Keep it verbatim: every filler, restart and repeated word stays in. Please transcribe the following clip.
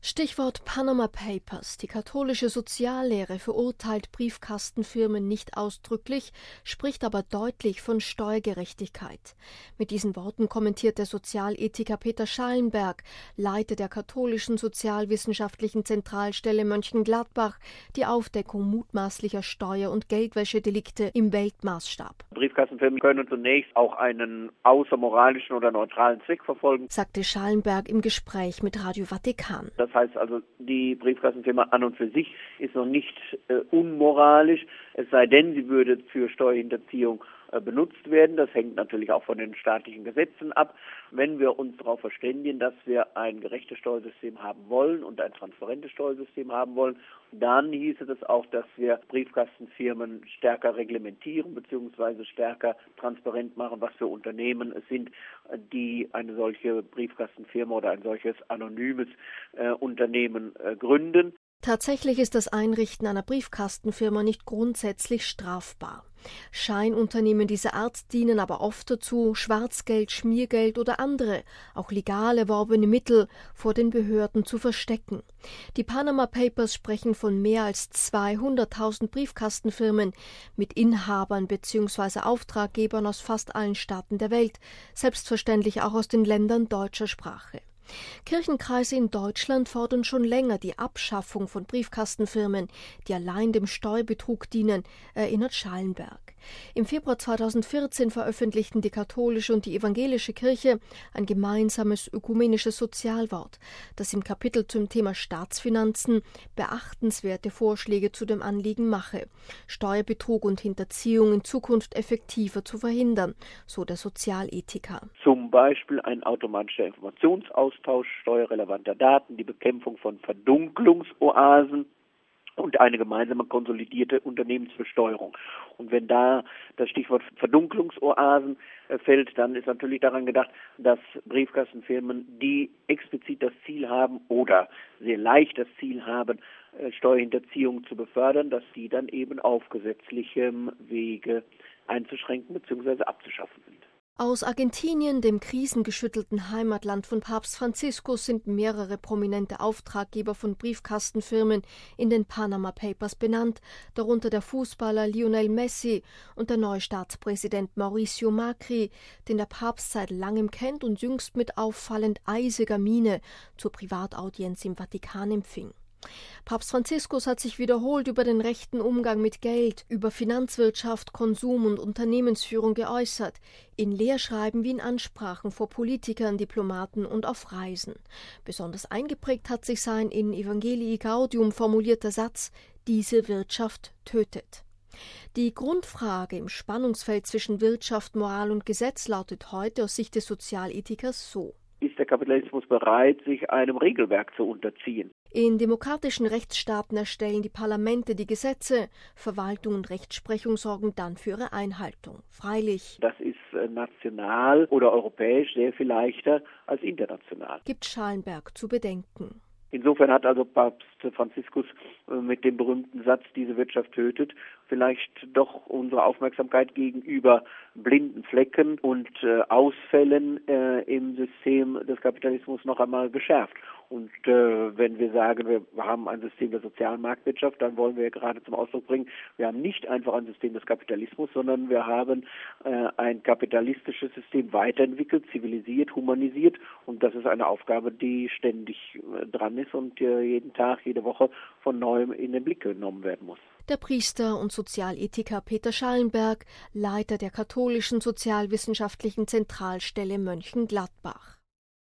Stichwort Panama Papers. Die katholische Soziallehre verurteilt Briefkastenfirmen nicht ausdrücklich, spricht aber deutlich von Steuergerechtigkeit. Mit diesen Worten kommentiert der Sozialethiker Peter Schallenberg, Leiter der katholischen sozialwissenschaftlichen Zentralstelle Mönchengladbach, die Aufdeckung mutmaßlicher Steuer- und Geldwäschedelikte im Weltmaßstab. Briefkastenfirmen können zunächst auch einen außermoralischen oder neutralen Zweck verfolgen, sagte Schallenberg im Gespräch mit Radio Vatikan. Das heißt also, die Briefkastenfirma an und für sich ist noch nicht äh, unmoralisch, es sei denn, sie würde für Steuerhinterziehung äh, benutzt werden. Das hängt natürlich auch von den staatlichen Gesetzen ab. Wenn wir uns darauf verständigen, dass wir ein gerechtes Steuersystem haben wollen und ein transparentes Steuersystem haben wollen, dann hieße das auch, dass wir Briefkastenfirmen stärker reglementieren bzw. stärker transparent machen, was für Unternehmen es sind, die eine solche Briefkastenfirma oder ein solches anonymes äh, Unternehmen äh, gründen. Tatsächlich ist das Einrichten einer Briefkastenfirma nicht grundsätzlich strafbar. Scheinunternehmen dieser Art dienen aber oft dazu, Schwarzgeld, Schmiergeld oder andere, auch legal erworbene Mittel vor den Behörden zu verstecken. Die Panama Papers sprechen von mehr als zweihunderttausend Briefkastenfirmen mit Inhabern bzw. Auftraggebern aus fast allen Staaten der Welt, selbstverständlich auch aus den Ländern deutscher Sprache. Kirchenkreise in Deutschland fordern schon länger die Abschaffung von Briefkastenfirmen, die allein dem Steuerbetrug dienen, erinnert Schallenberg. Im Februar zweitausendvierzehn veröffentlichten die katholische und die evangelische Kirche ein gemeinsames ökumenisches Sozialwort, das im Kapitel zum Thema Staatsfinanzen beachtenswerte Vorschläge zu dem Anliegen mache, Steuerbetrug und Hinterziehung in Zukunft effektiver zu verhindern, so der Sozialethiker. Zum Beispiel ein automatischer Informationsaustausch steuerrelevanter Daten, die Bekämpfung von Verdunklungsoasen und eine gemeinsame konsolidierte Unternehmensbesteuerung. Und wenn da das Stichwort Verdunklungsoasen äh, fällt, dann ist natürlich daran gedacht, dass Briefkastenfirmen, die explizit das Ziel haben oder sehr leicht das Ziel haben, äh, Steuerhinterziehung zu befördern, dass die dann eben auf gesetzlichem Wege einzuschränken bzw. abzuschaffen sind. Aus Argentinien, dem krisengeschüttelten Heimatland von Papst Franziskus, sind mehrere prominente Auftraggeber von Briefkastenfirmen in den Panama Papers benannt, darunter der Fußballer Lionel Messi und der neue Staatspräsident Mauricio Macri, den der Papst seit langem kennt und jüngst mit auffallend eisiger Miene zur Privataudienz im Vatikan empfing. Papst Franziskus hat sich wiederholt über den rechten Umgang mit Geld, über Finanzwirtschaft, Konsum und Unternehmensführung geäußert, in Lehrschreiben wie in Ansprachen vor Politikern, Diplomaten und auf Reisen. Besonders eingeprägt hat sich sein in Evangelii Gaudium formulierter Satz: Diese Wirtschaft tötet. Die Grundfrage im Spannungsfeld zwischen Wirtschaft, Moral und Gesetz lautet heute aus Sicht des Sozialethikers so: Ist der Kapitalismus bereit, sich einem Regelwerk zu unterziehen? In demokratischen Rechtsstaaten erstellen die Parlamente die Gesetze, Verwaltung und Rechtsprechung sorgen dann für ihre Einhaltung. Freilich, das ist national oder europäisch sehr viel leichter als international, gibt Schallenberg zu bedenken. Insofern hat also Papst Franziskus mit dem berühmten Satz, diese Wirtschaft tötet, vielleicht doch unsere Aufmerksamkeit gegenüber blinden Flecken und äh, Ausfällen äh, im System des Kapitalismus noch einmal geschärft. Und äh, wenn wir sagen, wir haben ein System der sozialen Marktwirtschaft, dann wollen wir gerade zum Ausdruck bringen, wir haben nicht einfach ein System des Kapitalismus, sondern wir haben äh, ein kapitalistisches System weiterentwickelt, zivilisiert, humanisiert. Und das ist eine Aufgabe, die ständig äh, dran ist und äh, jeden Tag, jede Woche von neuem in den Blick genommen werden muss. Der Priester und Sozialethiker Peter Schallenberg, Leiter der katholischen sozialwissenschaftlichen Zentralstelle Mönchengladbach.